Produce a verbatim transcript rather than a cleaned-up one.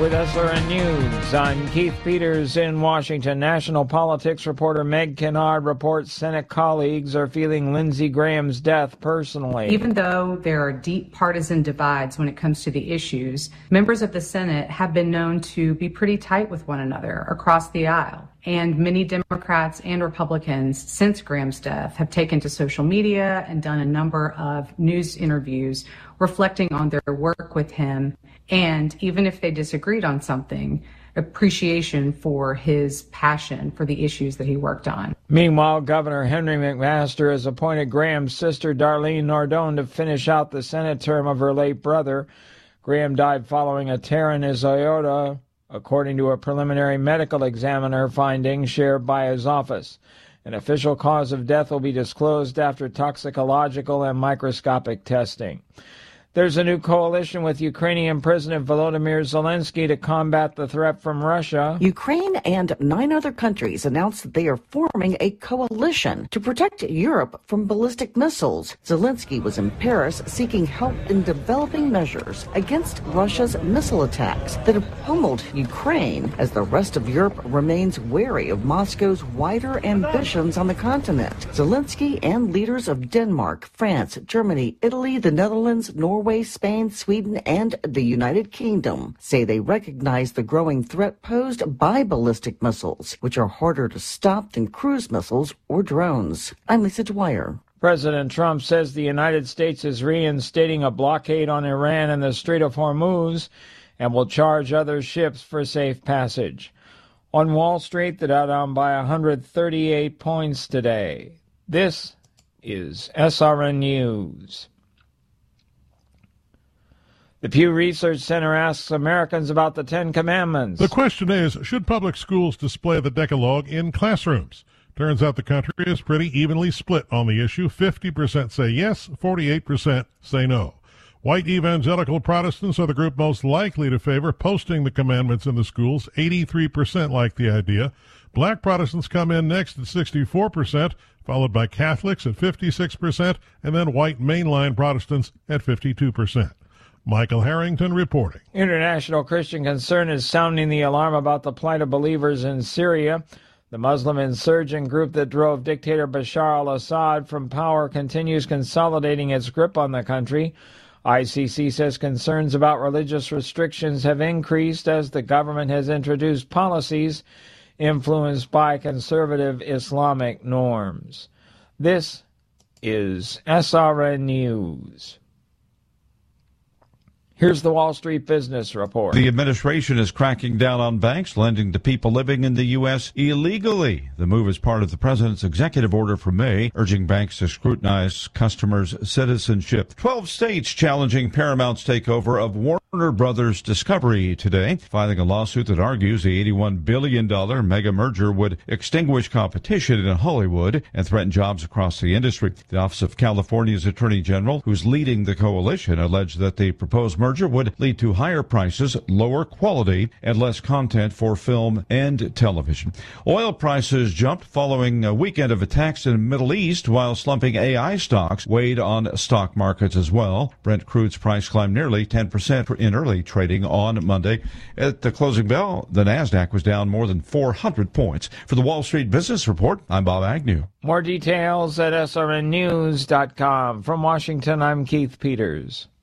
with S R N News. I'm Keith Peters in Washington. National politics reporter Meg Kennard reports Senate colleagues are feeling Lindsey Graham's death personally. Even though there are deep partisan divides when it comes to the issues, members of the Senate have been known to be pretty tight with one another across the aisle. And many Democrats and Republicans since Graham's death have taken to social media and done a number of news interviews reflecting on their work with him. And even if they disagreed on something, appreciation for his passion for the issues that he worked on. Meanwhile, Governor Henry McMaster has appointed Graham's sister Darlene Nardone to finish out the Senate term of her late brother. Graham died following a tear in his aorta, according to a preliminary medical examiner finding shared by his office. An official cause of death will be disclosed after toxicological and microscopic testing. There's a new coalition with Ukrainian President Volodymyr Zelensky to combat the threat from Russia. Ukraine and nine other countries announced that they are forming a coalition to protect Europe from ballistic missiles. Zelensky was in Paris seeking help in developing measures against Russia's missile attacks that have pummeled Ukraine as the rest of Europe remains wary of Moscow's wider ambitions on the continent. Zelensky and leaders of Denmark, France, Germany, Italy, the Netherlands, Norway, Spain, Sweden, and the United Kingdom say they recognize the growing threat posed by ballistic missiles, which are harder to stop than cruise missiles or drones. I'm Lisa Dwyer. President Trump says the United States is reinstating a blockade on Iran in the Strait of Hormuz and will charge other ships for safe passage. On Wall Street, the Dow down by one hundred thirty-eight points today. This is S R N News. The Pew Research Center asks Americans about the Ten Commandments. The question is, should public schools display the Decalogue in classrooms? Turns out the country is pretty evenly split on the issue. fifty percent say yes, forty-eight percent say no. White evangelical Protestants are the group most likely to favor posting the commandments in the schools. eighty-three percent like the idea. Black Protestants come in next at sixty-four percent, followed by Catholics at fifty-six percent, and then white mainline Protestants at fifty-two percent. Michael Harrington reporting. International Christian Concern is sounding the alarm about the plight of believers in Syria. The Muslim insurgent group that drove dictator Bashar al-Assad from power continues consolidating its grip on the country. I C C says concerns about religious restrictions have increased as the government has introduced policies influenced by conservative Islamic norms. This is S R N News. Here's the Wall Street Business Report. The administration is cracking down on banks lending to people living in the U S illegally. The move is part of the president's executive order from May, urging banks to scrutinize customers' citizenship. Twelve states challenging Paramount's takeover of Warner Brothers Discovery today, filing a lawsuit that argues the eighty-one billion dollars mega merger would extinguish competition in Hollywood and threaten jobs across the industry. The Office of California's Attorney General, who's leading the coalition, alleged that the proposed merger would lead to higher prices, lower quality, and less content for film and television. Oil prices jumped following a weekend of attacks in the Middle East, while slumping A I stocks weighed on stock markets as well. Brent crude's price climbed nearly ten percent in early trading on Monday. At the closing bell, the NASDAQ was down more than four hundred points. For the Wall Street Business Report, I'm Bob Agnew. More details at S R N news dot com. From Washington, I'm Keith Peters.